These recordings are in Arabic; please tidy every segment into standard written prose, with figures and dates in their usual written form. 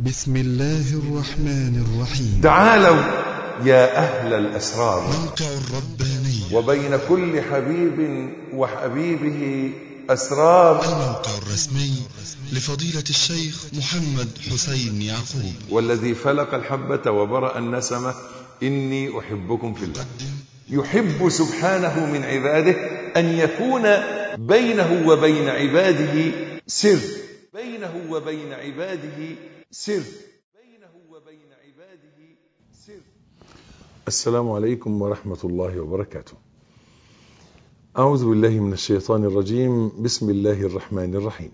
بسم الله الرحمن الرحيم. تعالوا يا أهل الأسرار، موقع الرباني وبين كل حبيب وحبيبه أسرار. الموقع الرسمي لفضيلة الشيخ محمد حسين يعقوب، والذي فلق الحبة وبرأ النسمة، إني أحبكم في الله. يحب سبحانه من عباده أن يكون بينه وبين عباده سر، بينه وبين عباده سر، بينه وبين عباده سر. السلام عليكم ورحمة الله وبركاته. أعوذ بالله من الشيطان الرجيم. بسم الله الرحمن الرحيم.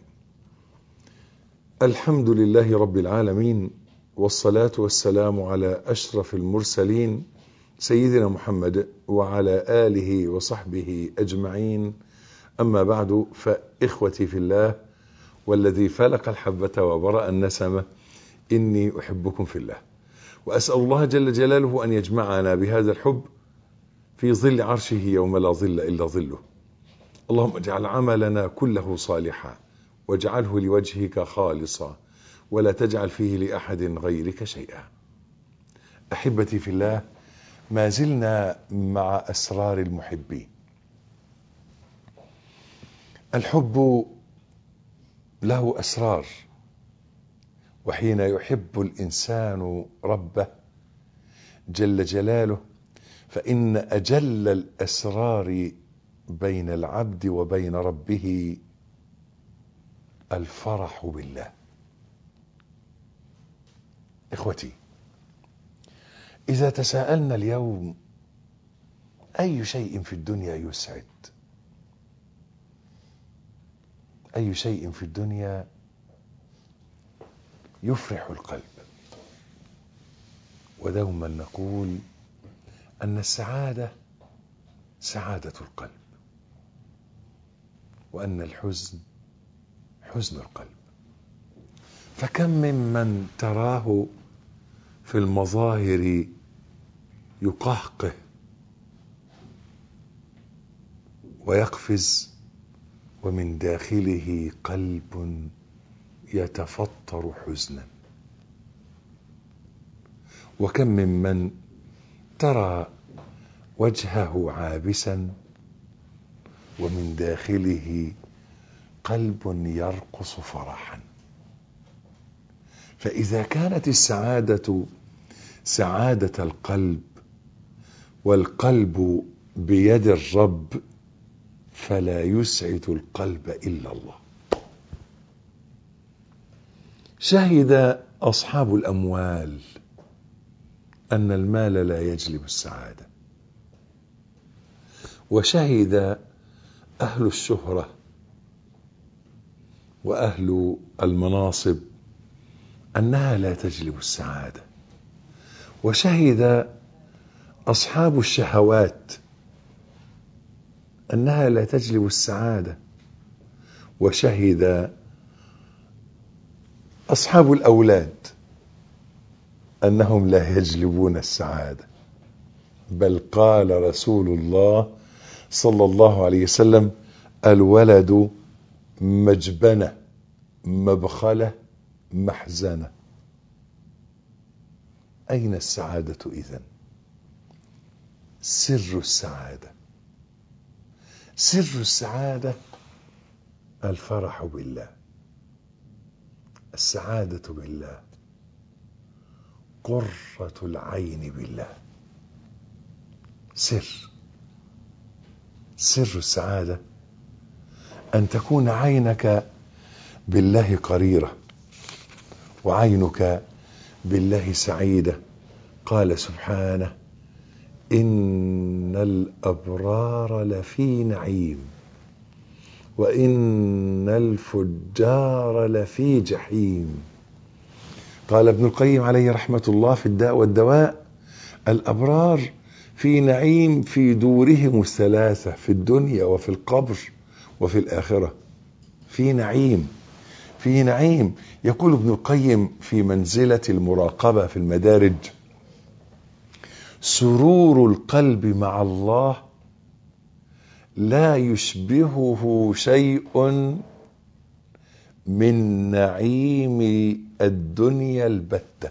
الحمد لله رب العالمين، والصلاة والسلام على أشرف المرسلين سيدنا محمد وعلى آله وصحبه أجمعين. أما بعد، فإخوتي في الله، والذي فلق الحبة وبرأ النسمة، إني أحبكم في الله، وأسأل الله جل جلاله أن يجمعنا بهذا الحب في ظل عرشه يوم لا ظل إلا ظله. اللهم اجعل عملنا كله صالحا، واجعله لوجهك خالصا، ولا تجعل فيه لأحد غيرك شيئا. أحبتي في الله، ما زلنا مع أسرار المحبين. الحب له أسرار، وحين يحب الإنسان ربه جل جلاله، فإن أجل الأسرار بين العبد وبين ربه الفرح بالله. إخوتي، إذا تساءلنا اليوم أي شيء في الدنيا يسعد، أي شيء في الدنيا يفرح القلب، ودوما نقول أن السعادة سعادة القلب، وأن الحزن حزن القلب. فكم ممن تراه في المظاهر يقهقه ويقفز، ومن داخله قلب يتفطر حزنا. وكم ممن ترى وجهه عابسا، ومن داخله قلب يرقص فرحا. فإذا كانت السعادة سعادة القلب، والقلب بيد الرب، فلا يسعد القلب إلا الله. شهد أصحاب الأموال أن المال لا يجلب السعادة، وشهد أهل الشهرة وأهل المناصب أنها لا تجلب السعادة، وشهد أصحاب الشهوات أنها لا تجلب السعادة، وشهد أصحاب الأولاد أنهم لا يجلبون السعادة. بل قال رسول الله صلى الله عليه وسلم: الولد مجبنة، مبخلة، محزنة. أين السعادة إذن؟ سر السعادة، سر السعادة الفرح بالله، السعادة بالله، قرة العين بالله. سر السعادة أن تكون عينك بالله قريرة، وعينك بالله سعيدة. قال سبحانه: إن الأبرار لفي نعيم، وإن الفجار لفي جحيم. قال ابن القيم عليه رحمة الله في الداء والدواء: الأبرار في نعيم في دورهم الثلاثة، في الدنيا وفي القبر وفي الآخرة. في نعيم، في نعيم. يقول ابن القيم في منزلة المراقبة في المدارج: سرور القلب مع الله لا يشبهه شيء من نعيم الدنيا البتة.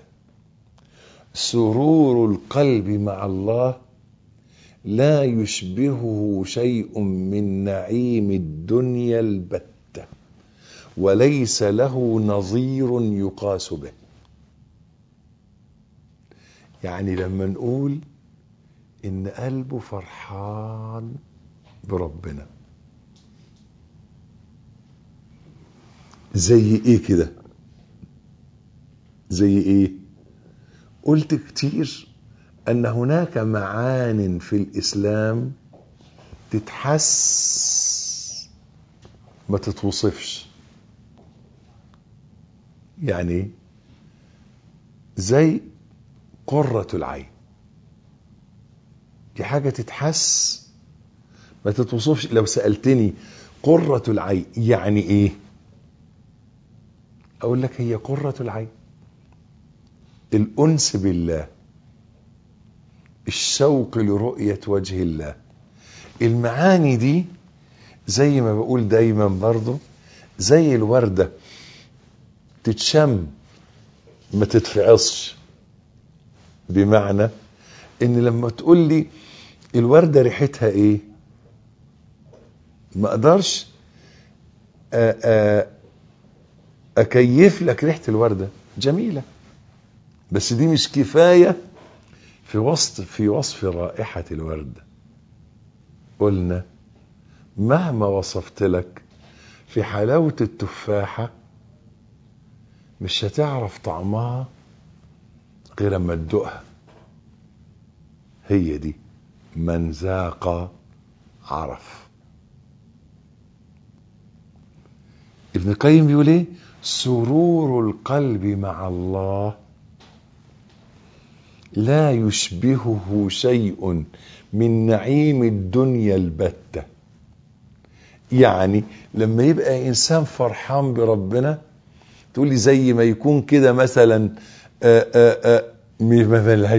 سرور القلب مع الله لا يشبهه شيء من نعيم الدنيا البتة، وليس له نظير يقاس به. يعني لما نقول إن قلبه فرحان بربنا، زي إيه كده؟ زي إيه؟ قلت كتير أن هناك معان في الإسلام تتحس ما تتوصفش. يعني زي قرة العين، دي حاجة تتحس ما تتوصفش. لو سألتني قرة العين يعني ايه، اقول لك هي قرة العين الأنس بالله، الشوق لرؤية وجه الله. المعاني دي زي ما بقول دايما برضو زي الوردة، تتشم ما تتفعصش. بمعنى ان لما تقول لي الوردة ريحتها ايه، ما اقدرش اكيف لك ريحة الوردة، جميلة، بس دي مش كفاية في وصف رائحة الوردة. قلنا مهما وصفت لك في حلاوة التفاحة مش هتعرف طعمها غير اما تدوقها. هي دي من ذاق عرف. ابن القيم بيقول ايه؟ سرور القلب مع الله لا يشبهه شيء من نعيم الدنيا البتة. يعني لما يبقى انسان فرحان بربنا، تقول لي زي ما يكون كده مثلا ما لهاش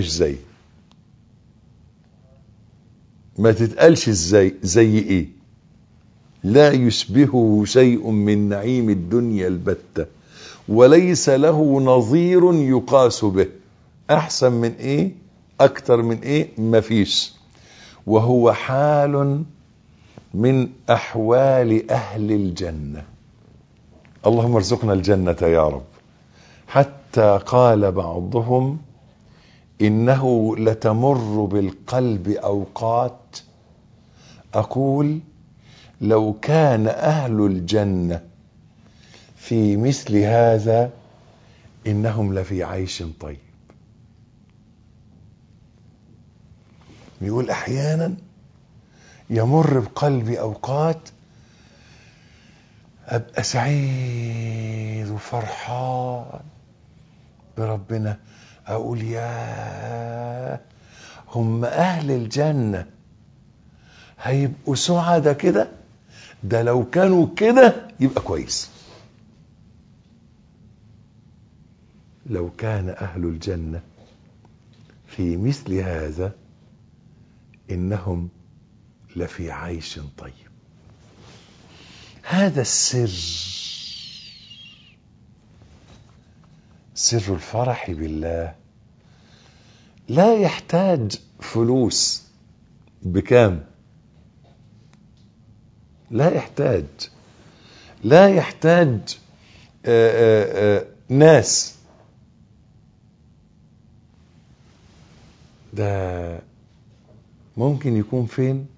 ما تتقالش ازاي، زي ايه؟ لا يشبهه شيء من نعيم الدنيا البتة، وليس له نظير يقاس به. احسن من ايه؟ اكتر من ايه؟ مفيش. وهو حال من احوال اهل الجنة. اللهم ارزقنا الجنة يا رب. حتى قال بعضهم انه لتمر بالقلب اوقات اقول لو كان اهل الجنة في مثل هذا انهم لفي عيش طيب. بيقول احيانا يمر بقلبي اوقات ابقى سعيد وفرحان بربنا، اقول يا هم اهل الجنة هيبقوا سعداء كده، ده لو كانوا كده يبقى كويس. لو كان اهل الجنة في مثل هذا انهم لفي عيش طيب. هذا السر، سر الفرح بالله، لا يحتاج فلوس. بكام؟ لا يحتاج ناس. ده ممكن يكون فين؟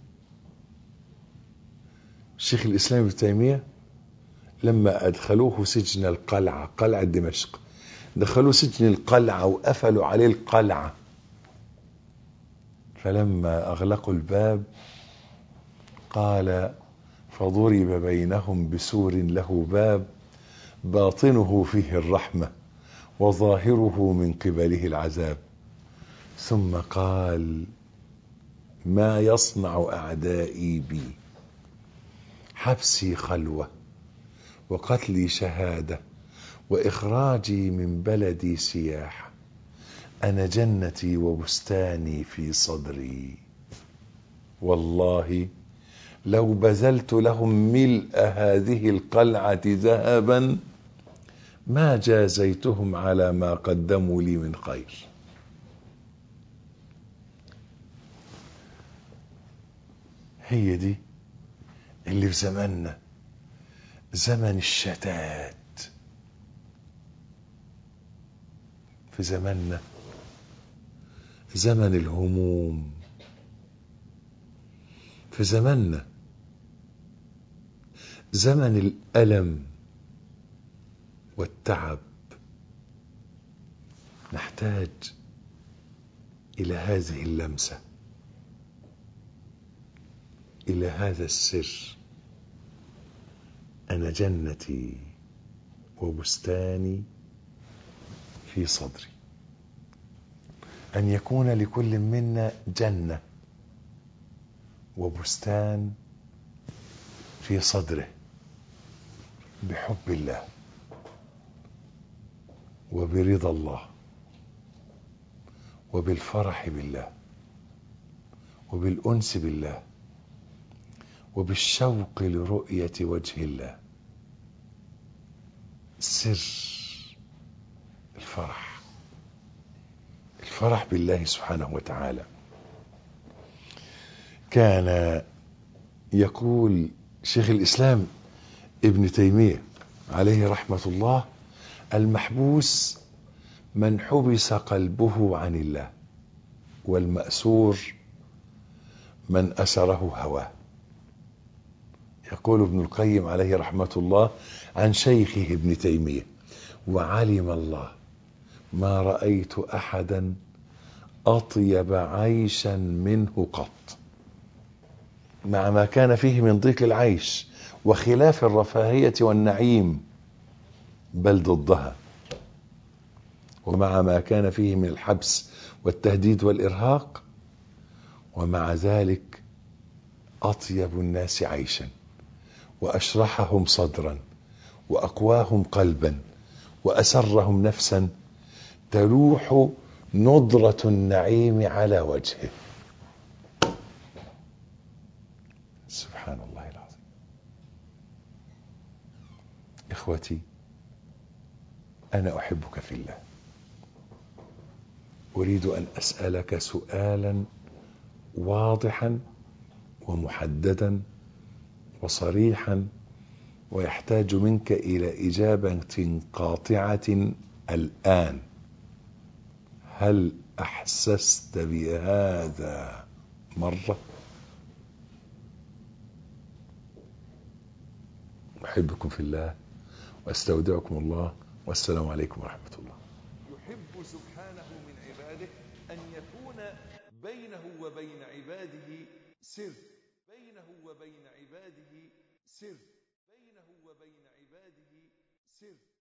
الشيخ الإسلام ابن تيمية لما أدخلوه سجن القلعة، قلعة دمشق، دخلوا سجن القلعة وقفلوا عليه القلعة، فلما أغلقوا الباب قال فضرب بينهم بسور له باب باطنه فيه الرحمة وظاهره من قبله العذاب. ثم قال ما يصنع أعدائي بي؟ حبسي خلوة وقتلي شهادة وإخراجي من بلدي سياحة، أنا جنتي وبستاني في صدري، والله لو بذلت لهم ملء هذه القلعة ذهبا ما جازيتهم على ما قدموا لي من خير. هي دي اللي في زماننا، زمن الشتات. في زماننا زمن الهموم. في زماننا زمن الألم والتعب. نحتاج إلى هذه اللمسة، إلى هذا السر. أنا جنتي وبستاني في صدري. أن يكون لكل منا جنة وبستان في صدره بحب الله وبرضا الله وبالفرح بالله وبالأنس بالله وبالشوق لرؤية وجه الله. سر الفرح، الفرح بالله سبحانه وتعالى. كان يقول شيخ الإسلام ابن تيمية عليه رحمة الله: المحبوس من حبس قلبه عن الله، والمأسور من أسره هواه. يقول ابن القيم عليه رحمة الله عن شيخه ابن تيمية: وعلم الله ما رأيت أحدا أطيب عيشا منه قط، مع ما كان فيه من ضيق العيش وخلاف الرفاهية والنعيم، بل ضدها، ومع ما كان فيه من الحبس والتهديد والإرهاق، ومع ذلك أطيب الناس عيشا وأشرحهم صدرا وأقواهم قلبا وأسرهم نفسا، تلوح نضرة النعيم على وجهه. سبحان الله العظيم. إخوتي، أنا أحبك في الله. أريد أن أسألك سؤالا واضحا ومحددا وصريحا، ويحتاج منك إلى إجابة قاطعة الآن. هل أحسست بهذا مرة؟ أحبكم في الله وأستودعكم الله، والسلام عليكم ورحمة الله. يحب سبحانه من عباده أن يكون بينه وبين عباده سر، بينه وبين عباده سر، بينه وبين عباده سر.